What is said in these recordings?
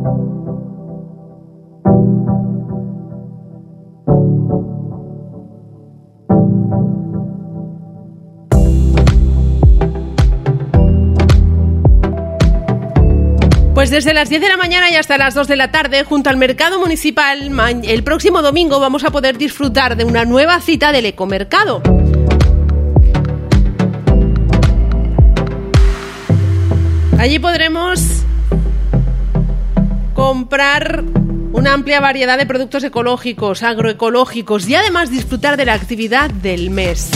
Pues desde las 10 de la mañana y hasta las 2 de la tarde, junto al Mercado Municipal, el próximo domingo vamos a poder disfrutar de una nueva cita del Ecomercado. Allí podremos comprar una amplia variedad de productos ecológicos, agroecológicos y además disfrutar de la actividad del mes.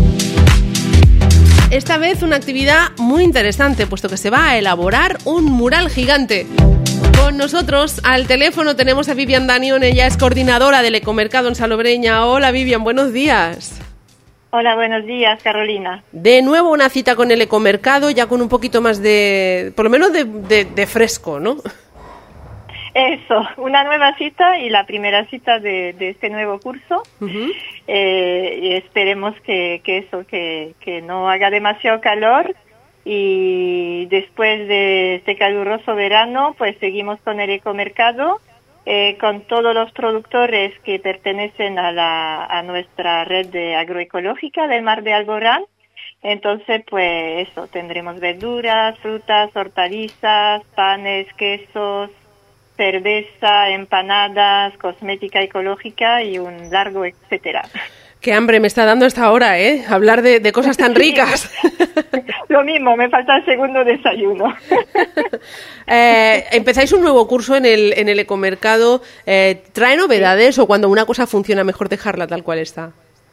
Esta vez una actividad muy interesante, puesto que se va a elaborar un mural gigante. Con nosotros al teléfono tenemos a Vivian Danion, ella es coordinadora del Ecomercado en Salobreña. Hola Vivian, buenos días. Hola, buenos días, Carolina. De nuevo una cita con el Ecomercado, ya con un poquito más de, por lo menos de fresco, ¿no? Eso, una nueva cita y la primera cita de este nuevo curso. Uh-huh. Y esperemos que no haga demasiado calor y después de este caluroso verano pues seguimos con el Ecomercado, con todos los productores que pertenecen a nuestra red de agroecológica del Mar de Alborán. Entonces, pues eso, tendremos verduras, frutas, hortalizas, panes, quesos, cerveza, empanadas, cosmética ecológica y un largo etcétera. Qué hambre me está dando esta hora, ¿eh? Hablar de cosas tan ricas. Lo mismo, me falta el segundo desayuno. Empezáis un nuevo curso en el Ecomercado. ¿Trae novedades o cuando una cosa funciona mejor dejarla tal cual está?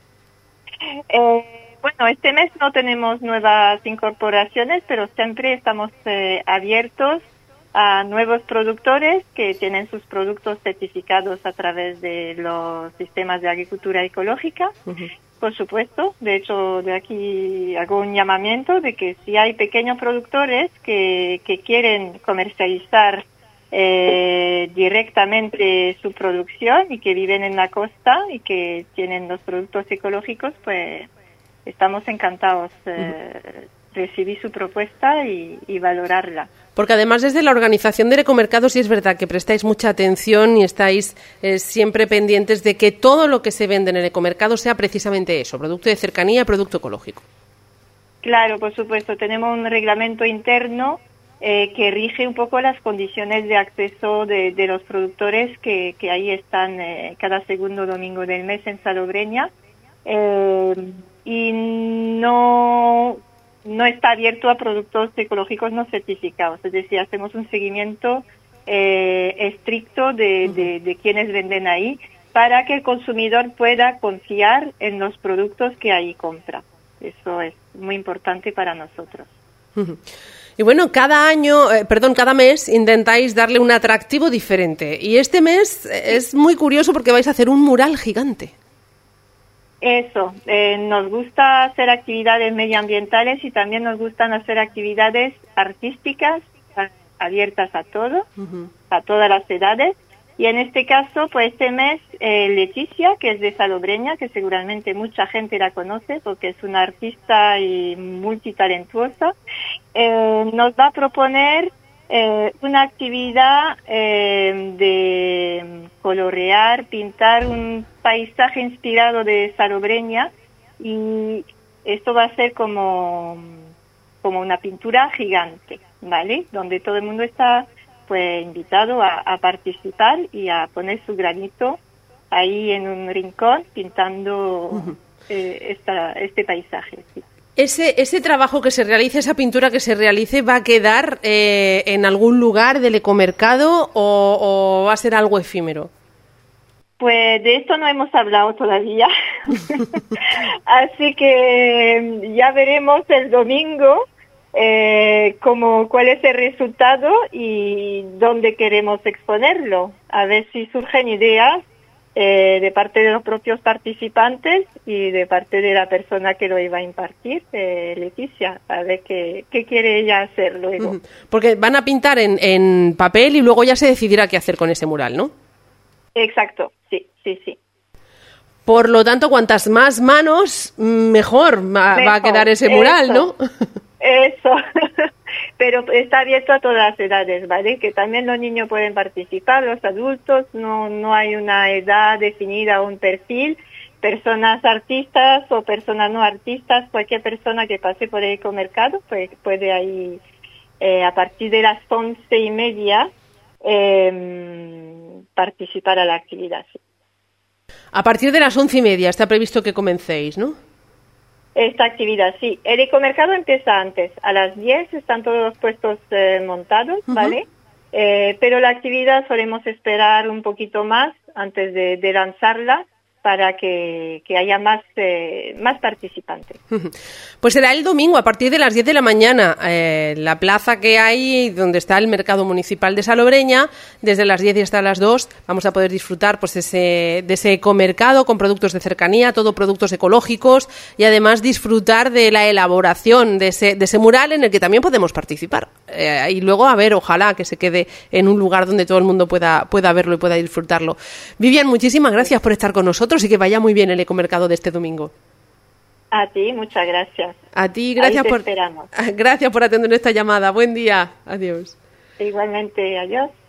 Bueno, este mes no tenemos nuevas incorporaciones, pero siempre estamos abiertos a nuevos productores que tienen sus productos certificados a través de los sistemas de agricultura ecológica. Uh-huh. Por supuesto, de hecho, de aquí hago un llamamiento de que si hay pequeños productores que quieren comercializar directamente su producción y que viven en la costa y que tienen los productos ecológicos, pues estamos encantados recibir su propuesta y valorarla. Porque además desde la organización del Ecomercado sí es verdad que prestáis mucha atención y estáis siempre pendientes de que todo lo que se vende en el Ecomercado sea precisamente eso, producto de cercanía, producto ecológico. Claro, por supuesto. Tenemos un reglamento interno que rige un poco las condiciones de acceso de los productores que ahí están cada segundo domingo del mes en Salobreña. Y no está abierto a productos ecológicos no certificados, es decir, hacemos un seguimiento estricto de quienes venden ahí para que el consumidor pueda confiar en los productos que ahí compra. Eso es muy importante para nosotros. Y bueno, cada mes intentáis darle un atractivo diferente y este mes es muy curioso porque vais a hacer un mural gigante. Eso, nos gusta hacer actividades medioambientales y también nos gustan hacer actividades artísticas abiertas a todos, uh-huh, a todas las edades. Y en este caso, pues este mes, Leticia, que es de Salobreña, que seguramente mucha gente la conoce porque es una artista y multitalentuosa, nos va a proponer una actividad de colorear, pintar un paisaje inspirado de Salobreña y esto va a ser como una pintura gigante, ¿vale? Donde todo el mundo está pues invitado a participar y a poner su granito ahí en un rincón pintando uh-huh, este paisaje. Sí. Ese trabajo que se realice, esa pintura que se realice, ¿va a quedar en algún lugar del Ecomercado o va a ser algo efímero? Pues de esto no hemos hablado todavía, así que ya veremos el domingo cuál es el resultado y dónde queremos exponerlo, a ver si surgen ideas de parte de los propios participantes y de parte de la persona que lo iba a impartir, Leticia, a ver qué quiere ella hacer luego. Porque van a pintar en papel y luego ya se decidirá qué hacer con ese mural, ¿no? Exacto, sí. Por lo tanto, cuantas más manos, mejor va a quedar ese mural, ¿no? Eso. pero está abierto a todas las edades, ¿vale? Que también los niños pueden participar, los adultos, no hay una edad definida o un perfil. Personas artistas o personas no artistas, cualquier persona que pase por el ecomercado pues, puede ahí, a partir de las 11:30, participar a la actividad. Sí. A partir de las 11:30 está previsto que comencéis, ¿no? Esta actividad, sí. El ecomercado empieza antes. A las 10 están todos los puestos montados, ¿vale? Pero la actividad solemos esperar un poquito más antes de lanzarla, para que haya más participantes. Pues será el domingo a partir de las 10 de la mañana. La plaza que hay, donde está el mercado municipal de Salobreña, desde las 10 y hasta las 2 vamos a poder disfrutar pues de ese ecomercado con productos de cercanía, todo productos ecológicos, y además disfrutar de la elaboración de ese mural en el que también podemos participar. Y luego, a ver, ojalá que se quede en un lugar donde todo el mundo pueda verlo y pueda disfrutarlo. Vivian, muchísimas gracias por estar con nosotros y que vaya muy bien el ecomercado de este domingo. A ti, muchas gracias. A ti, gracias esperamos. Gracias por atender esta llamada. Buen día. Adiós. Igualmente, adiós.